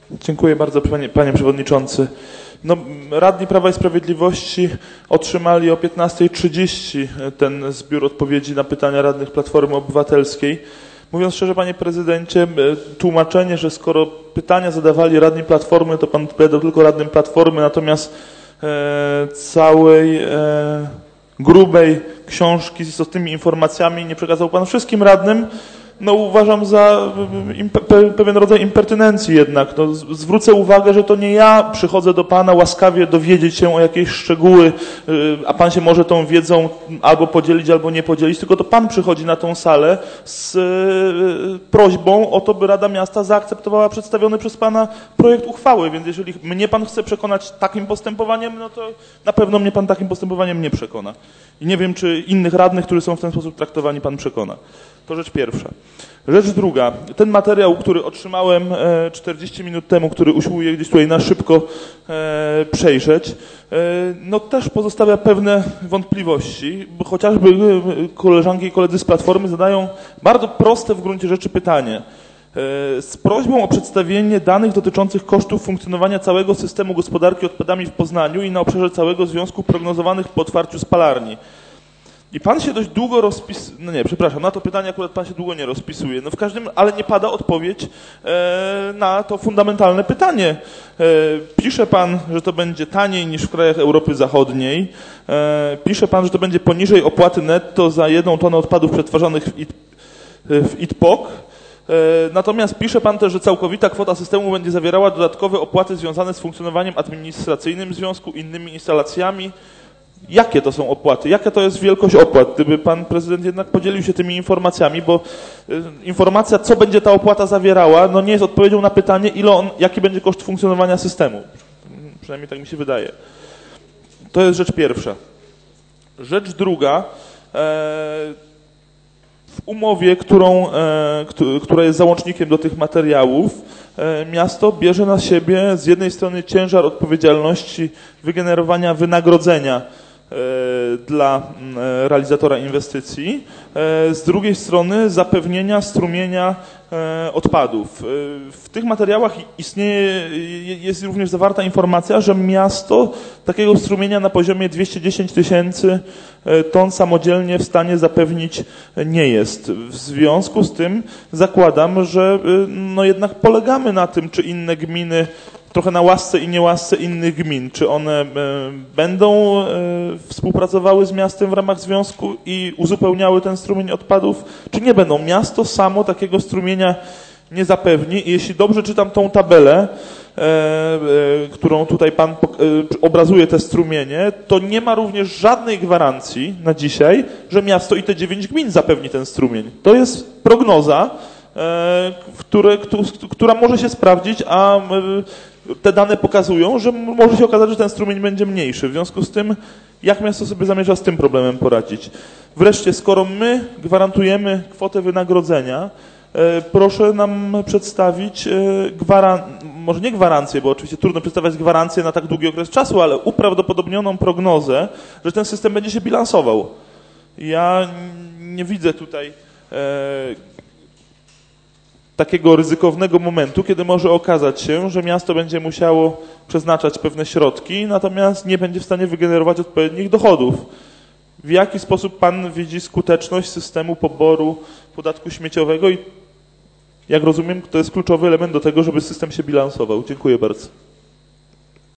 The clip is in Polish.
Dziękuję bardzo, panie przewodniczący. No, radni Prawa i Sprawiedliwości otrzymali o 15:30 ten zbiór odpowiedzi na pytania radnych Platformy Obywatelskiej. Mówiąc szczerze, panie prezydencie, tłumaczenie, że skoro pytania zadawali radni Platformy, to pan odpowiadał tylko radnym Platformy, natomiast całej grubej książki z istotnymi informacjami nie przekazał pan wszystkim radnym, no uważam za pewien rodzaj impertynencji jednak. No, zwrócę uwagę, że to nie ja przychodzę do pana łaskawie dowiedzieć się o jakieś szczegóły, a pan się może tą wiedzą albo podzielić, albo nie podzielić, tylko to pan przychodzi na tą salę z prośbą o to, by Rada Miasta zaakceptowała przedstawiony przez pana projekt uchwały, więc jeżeli mnie pan chce przekonać takim postępowaniem, no to na pewno mnie pan takim postępowaniem nie przekona. I nie wiem, czy innych radnych, którzy są w ten sposób traktowani, pan przekona. To rzecz pierwsza. Rzecz druga. Ten materiał, który otrzymałem 40 minut temu, który usiłuję gdzieś tutaj na szybko przejrzeć, no też pozostawia pewne wątpliwości, bo chociażby koleżanki i koledzy z Platformy zadają bardzo proste w gruncie rzeczy pytanie. Z prośbą o przedstawienie danych dotyczących kosztów funkcjonowania całego systemu gospodarki odpadami w Poznaniu i na obszarze całego związku prognozowanych po otwarciu spalarni. I pan się dość długo rozpisuje, no nie, przepraszam, na to pytanie akurat pan się długo nie rozpisuje, no w każdym, ale nie pada odpowiedź na to fundamentalne pytanie. Pisze pan, że to będzie taniej niż w krajach Europy Zachodniej, pisze pan, że to będzie poniżej opłaty netto za 1 tonę odpadów przetwarzanych w ITPOK, natomiast pisze pan też, że całkowita kwota systemu będzie zawierała dodatkowe opłaty związane z funkcjonowaniem administracyjnym w związku z innymi instalacjami. Jakie to są opłaty? Jaka to jest wielkość opłat? Gdyby pan prezydent jednak podzielił się tymi informacjami, bo informacja, co będzie ta opłata zawierała, no nie jest odpowiedzią na pytanie, jaki będzie koszt funkcjonowania systemu. Przynajmniej tak mi się wydaje. To jest rzecz pierwsza. Rzecz druga. W umowie, która jest załącznikiem do tych materiałów, miasto bierze na siebie z jednej strony ciężar odpowiedzialności wygenerowania wynagrodzenia dla realizatora inwestycji, z drugiej strony zapewnienia strumienia odpadów. W tych materiałach jest również zawarta informacja, że miasto takiego strumienia na poziomie 210 000 ton samodzielnie w stanie zapewnić nie jest. W związku z tym zakładam, że no jednak polegamy na tym, czy inne gminy, trochę na łasce i niełasce innych gmin, czy one będą współpracowały z miastem w ramach związku i uzupełniały ten strumień odpadów, czy nie będą. Miasto samo takiego strumienia nie zapewni i jeśli dobrze czytam tą tabelę, którą tutaj pan obrazuje te strumienie, to nie ma również żadnej gwarancji na dzisiaj, że miasto i te 9 gmin zapewni ten strumień. To jest prognoza, która może się sprawdzić, a te dane pokazują, że może się okazać, że ten strumień będzie mniejszy. W związku z tym, jak miasto sobie zamierza z tym problemem poradzić? Wreszcie, skoro my gwarantujemy kwotę wynagrodzenia, proszę nam przedstawić może nie gwarancję, bo oczywiście trudno przedstawiać gwarancję na tak długi okres czasu, ale uprawdopodobnioną prognozę, że ten system będzie się bilansował. Ja nie widzę tutaj takiego ryzykownego momentu, kiedy może okazać się, że miasto będzie musiało przeznaczać pewne środki, natomiast nie będzie w stanie wygenerować odpowiednich dochodów. W jaki sposób pan widzi skuteczność systemu poboru podatku śmieciowego i jak rozumiem, to jest kluczowy element do tego, żeby system się bilansował. Dziękuję bardzo.